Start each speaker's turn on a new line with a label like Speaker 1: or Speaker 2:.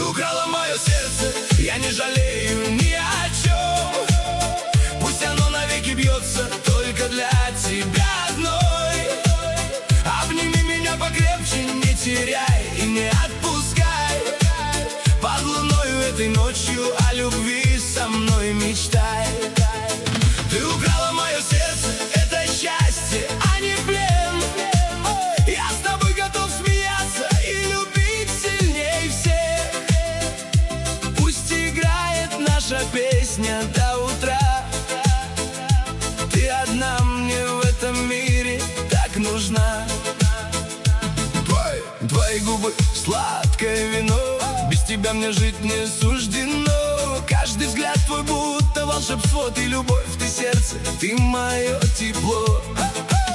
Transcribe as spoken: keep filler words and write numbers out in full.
Speaker 1: украла мое сердце, я не жалею ни о чем. Пусть оно навеки бьется только для тебя одной. Обними меня покрепче, не теряй и не отпускай. Под луною этой ночью о любви со мной мечтай. Ты украла мое сердце, это счастье, а не плен. Я с тобой готов смеяться и любить сильней всех. Пусть играет наша песня до утра. Ты одна мне в этом мире так нужна. Твои, твои губы сладкое вино, без тебя мне жить не суждено. Каждый взгляд твой будто волшебство, ты любовь, ты сердце, ты мое тепло.